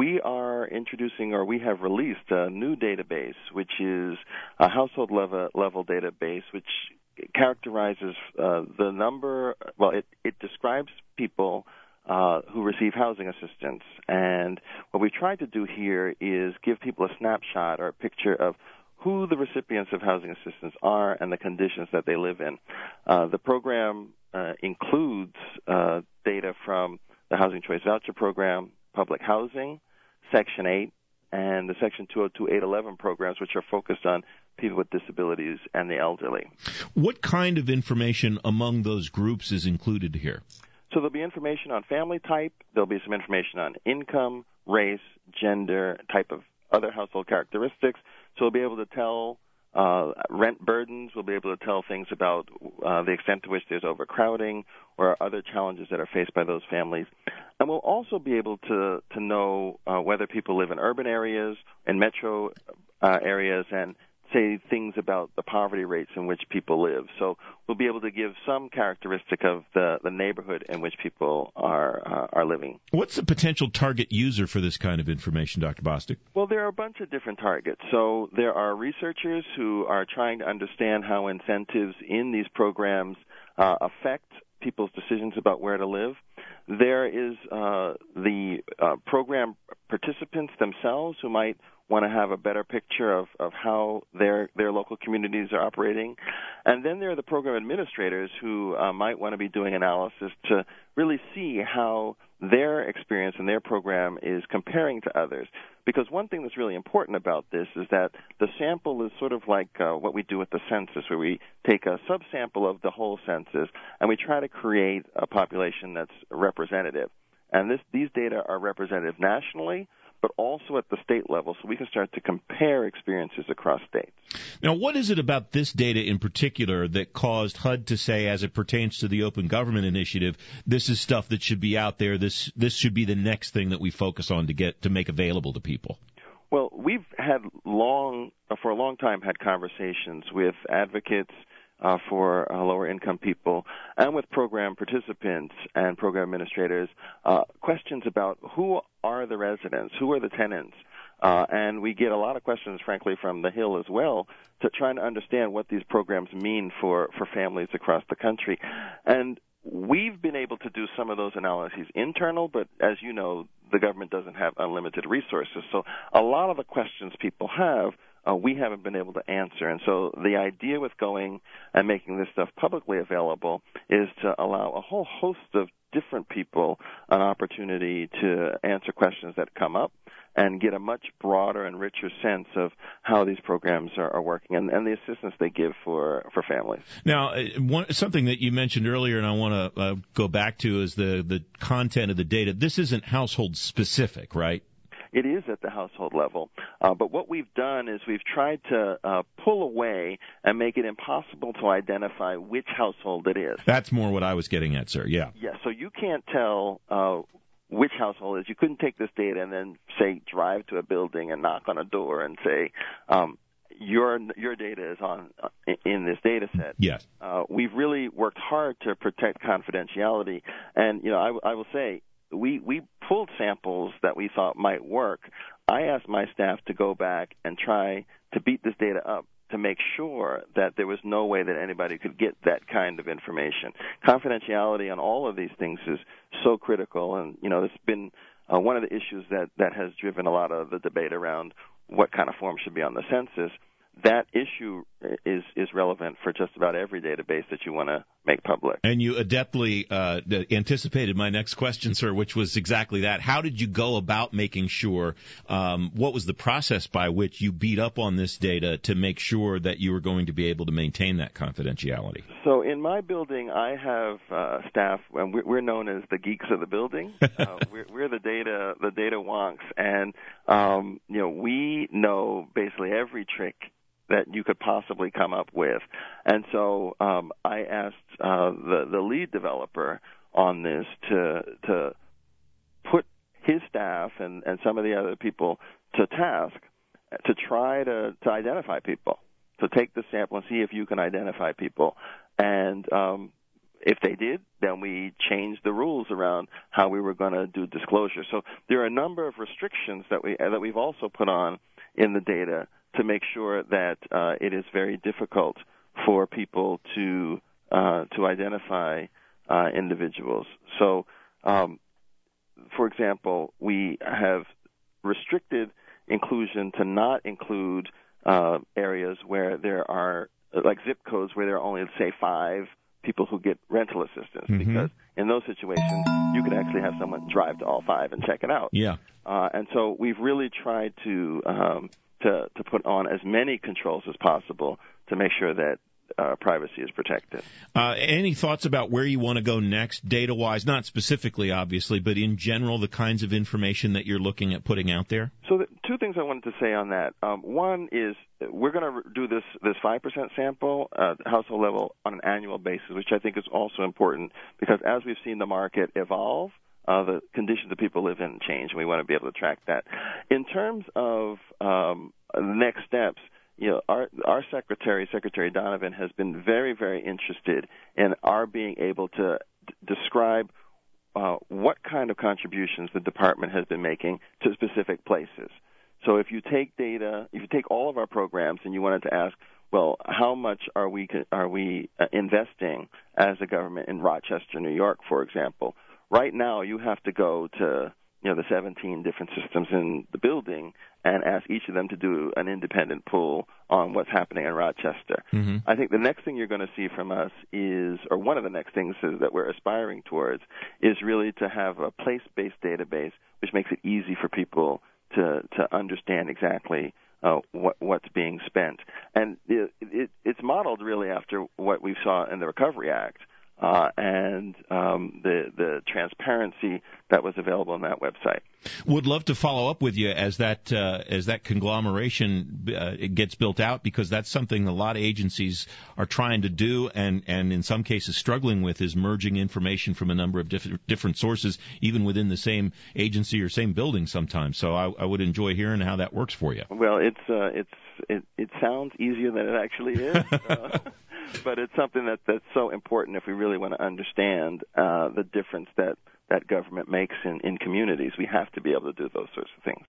we are introducing, or we have released, a new database, which is a household level database, which characterizes the number. Well, it describes people who receive housing assistance. And what we've tried to do here is give people a snapshot or a picture of who the recipients of housing assistance are and the conditions that they live in. The program includes data from the Housing Choice Voucher Program, public housing, Section 8, and the Section 202-811 programs, which are focused on people with disabilities and the elderly. What kind of information among those groups is included here? So there'll be information on family type. There'll be some information on income, race, gender, type of other household characteristics. So we'll be able to tell rent burdens. We'll be able to tell things about the extent to which there's overcrowding or other challenges that are faced by those families. And we'll also be able to know whether people live in urban areas, in metro areas, and say things about the poverty rates in which people live. So we'll be able to give some characteristic of the neighborhood in which people are living. What's the potential target user for this kind of information, Dr. Bostic? Well, there are a bunch of different targets. So there are researchers who are trying to understand how incentives in these programs affect people's decisions about where to live. There is the program participants themselves who might want to have a better picture of how their local communities are operating. And then there are the program administrators who might want to be doing analysis to really see how their experience and their program is comparing to others. Because one thing that's really important about this is that the sample is sort of like what we do with the census, where we take a subsample of the whole census and we try to create a population that's representative. And these data are representative nationally, but also at the state level, so we can start to compare experiences across states. Now, what is it about this data in particular that caused HUD to say, as it pertains to the Open Government Initiative, this is stuff that should be out there, this should be the next thing that we focus on to make available to people? Well, we've had for a long time, had conversations with advocates for lower-income people and with program participants and program administrators, questions about who are the residents, who are the tenants. And we get a lot of questions, frankly, from the Hill as well, to trying to understand what these programs mean for families across the country. And we've been able to do some of those analyses internal, but as you know, the government doesn't have unlimited resources. So a lot of the questions people have, we haven't been able to answer. And so the idea with going and making this stuff publicly available is to allow a whole host of different people an opportunity to answer questions that come up and get a much broader and richer sense of how these programs are working and the assistance they give for families. Now, something that you mentioned earlier, and I want to go back to, is the content of the data. This isn't household specific, right? It is at the household level. But what we've done is we've tried to pull away and make it impossible to identify which household it is. That's more what I was getting at, sir. Yeah. Yeah, so you can't tell which household it is. You couldn't take this data and then, say, drive to a building and knock on a door and say, your data is in this data set. Yes. We've really worked hard to protect confidentiality. And, I will say, we pulled samples that we thought might work. I asked my staff to go back and try to beat this data up to make sure that there was no way that anybody could get that kind of information. Confidentiality on all of these things is so critical, and, it's been one of the issues that has driven a lot of the debate around what kind of form should be on the census. That issue is relevant for just about every database that you want to make public. And you adeptly anticipated my next question, sir, which was exactly that. How did you go about making sure, what was the process by which you beat up on this data to make sure that you were going to be able to maintain that confidentiality? So in my building, I have staff, and we're known as the geeks of the building. We're the data wonks, and we know basically every trick that you could possibly come up with. And so I asked the lead developer on this to put his staff and some of the other people to task to try to identify people, to take the sample and see if you can identify people. And if they did, then we changed the rules around how we were going to do disclosure. So there are a number of restrictions that we've also put on in the data to make sure that it is very difficult for people to identify individuals. So, for example, we have restricted inclusion to not include areas where there are, like zip codes, where there are only, say, 5 people who get rental assistance, because in those situations you could actually have someone drive to all 5 and check it out. Yeah. And so we've really tried to put on as many controls as possible to make sure that privacy is protected. Any thoughts about where you want to go next, data-wise? Not specifically, obviously, but in general, the kinds of information that you're looking at putting out there? So 2 things I wanted to say on that. One is we're going to do this 5% sample household level on an annual basis, which I think is also important because as we've seen the market evolve, the conditions that people live in change, and we want to be able to track that. In terms of the next steps, our Secretary Donovan, has been very, very interested in our being able to describe what kind of contributions the department has been making to specific places. So if you take data, if you take all of our programs and you wanted to ask, well, how much are we investing as a government in Rochester, New York, for example? Right now, you have to go to the 17 different systems in the building and ask each of them to do an independent poll on what's happening in Rochester. I think the next thing you're going to see from us is, or one of the next things that we're aspiring towards, is really to have a place-based database which makes it easy for people to understand exactly what's being spent. And it's modeled really after what we saw in the Recovery Act. And the transparency that was available on that website. Would love to follow up with you as that conglomeration gets built out, because that's something a lot of agencies are trying to do, and in some cases struggling with, is merging information from a number of different sources, even within the same agency or same building sometimes. So I would enjoy hearing how that works for you. Well, it sounds easier than it actually is. But it's something that's so important if we really want to understand the difference that government makes in communities. We have to be able to do those sorts of things.